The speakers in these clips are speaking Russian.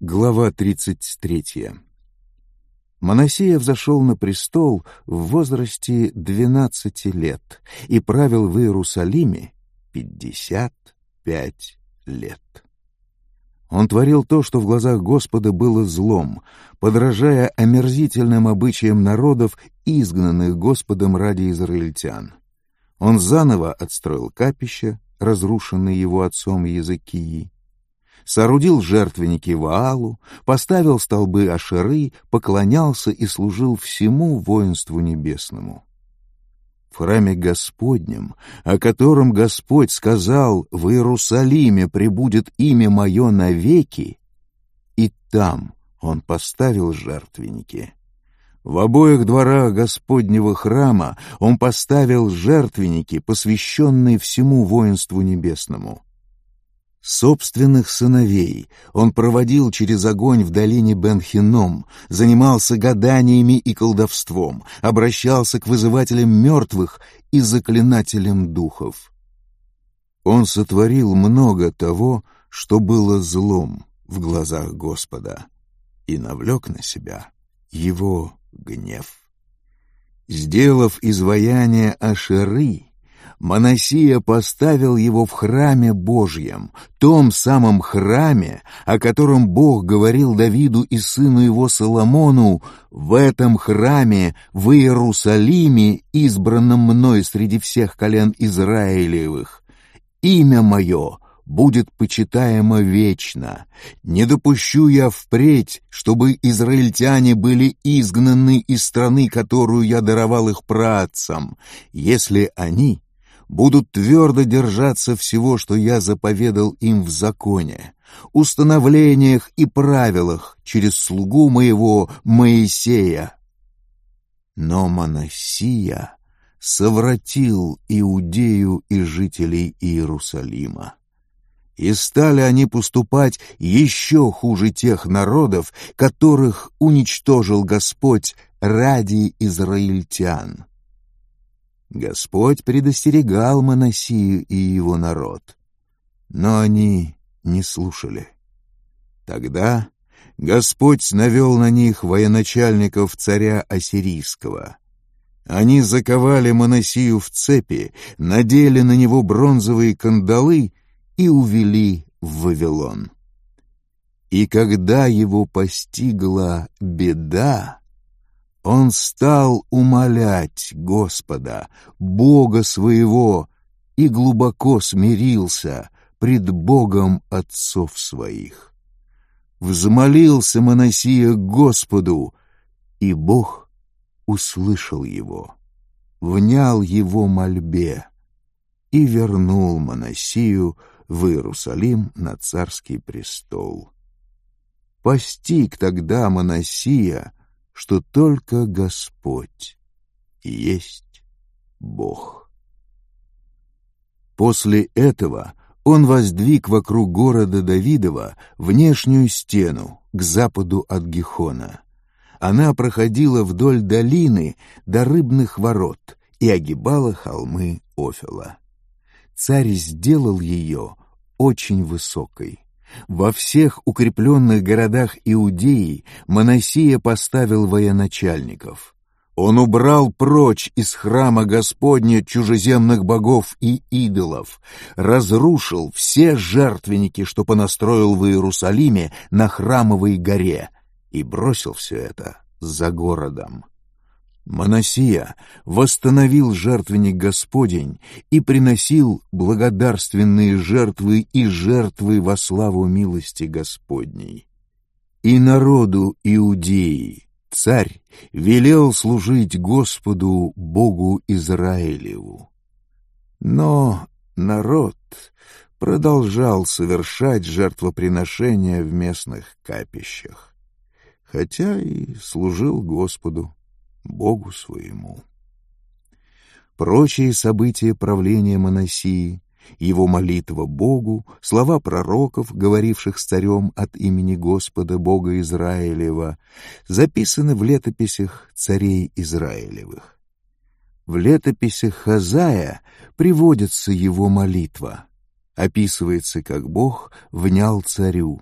Глава 33. Манасия взошел на престол в возрасте 12 лет и правил в Иерусалиме 55 лет. Он творил то, что в глазах Господа было злом, подражая омерзительным обычаям народов, изгнанных Господом ради израильтян. Он заново отстроил капища, разрушенные его отцом Иезекии, соорудил жертвенники Ваалу, поставил столбы Ашеры, поклонялся и служил всему воинству небесному. В храме Господнем, о котором Господь сказал: «В Иерусалиме пребудет имя мое навеки», и там он поставил жертвенники. В обоих дворах Господнего храма он поставил жертвенники, посвященные всему воинству небесному. Собственных сыновей он проводил через огонь в долине Бен-Хинном, занимался гаданиями и колдовством, обращался к вызывателям мертвых и заклинателям духов. Он сотворил много того, что было злом в глазах Господа, и навлек на себя его гнев. Сделав изваяние Ашеры, Манасия поставил его в храме Божьем, том самом храме, о котором Бог говорил Давиду и сыну его Соломону: «В этом храме, в Иерусалиме, избранном мной среди всех колен Израилевых, имя мое будет почитаемо вечно. Не допущу я впредь, чтобы израильтяне были изгнаны из страны, которую я даровал их праотцам, если они будут твердо держаться всего, что я заповедал им в законе, установлениях и правилах через слугу моего Моисея». Но Манасия совратил Иудею и жителей Иерусалима. И стали они поступать еще хуже тех народов, которых уничтожил Господь ради израильтян. Господь предостерегал Манасию и его народ, но они не слушали. Тогда Господь навел на них военачальников царя Ассирийского. Они заковали Манасию в цепи, надели на него бронзовые кандалы и увели в Вавилон. И когда его постигла беда, он стал умолять Господа, Бога своего, и глубоко смирился пред Богом отцов своих. Взмолился Манасия к Господу, и Бог услышал его, внял его мольбе и вернул Манасию в Иерусалим на царский престол. Постиг тогда Манасия, что только Господь есть Бог. После этого он воздвиг вокруг города Давидова внешнюю стену к западу от Гихона. Она проходила вдоль долины до Рыбных ворот и огибала холмы Офела. Царь сделал ее очень высокой. Во всех укрепленных городах Иудеи Манасия поставил военачальников. Он убрал прочь из храма Господня чужеземных богов и идолов, разрушил все жертвенники, что понастроил в Иерусалиме на Храмовой горе, и бросил все это за городом. Манасия восстановил жертвенник Господень и приносил благодарственные жертвы и жертвы во славу милости Господней. И народу Иудеи царь велел служить Господу Богу Израилеву. Но народ продолжал совершать жертвоприношения в местных капищах, хотя и служил Господу Богу своему. Прочие события правления Манасии, его молитва Богу, слова пророков, говоривших с царем от имени Господа Бога Израилева, записаны в летописях царей Израилевых. В летописях Хозая приводится его молитва. Описывается, как Бог внял царю.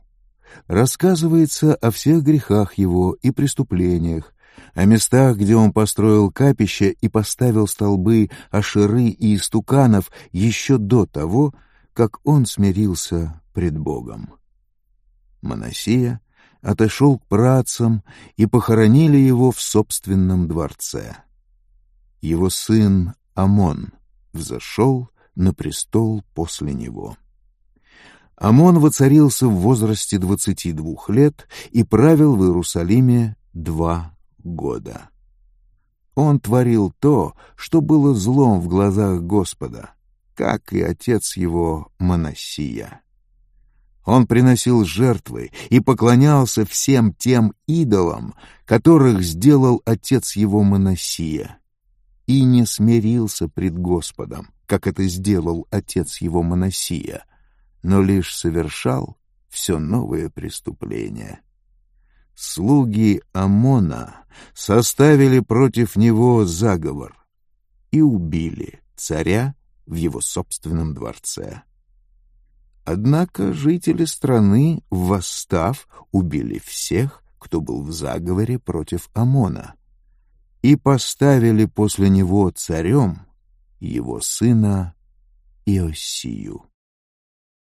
рассказывается о всех грехах его и преступлениях, о местах, где он построил капища и поставил столбы Ашеры и истуканов еще до того, как он смирился пред Богом. Манассия отошел к праотцам, и похоронили его в собственном дворце. Его сын Амон взошел на престол после него. Амон воцарился в возрасте 22 лет и правил в Иерусалиме 2 года. Он творил то, что было злом в глазах Господа, как и отец его Манассия. Он приносил жертвы и поклонялся всем тем идолам, которых сделал отец его Манассия, и не смирился пред Господом, как это сделал отец его Манассия, но лишь совершал все новые преступления. Слуги Амона составили против него заговор и убили царя в его собственном дворце. Однако жители страны, восстав, убили всех, кто был в заговоре против Амона, и поставили после него царем его сына Иоссию.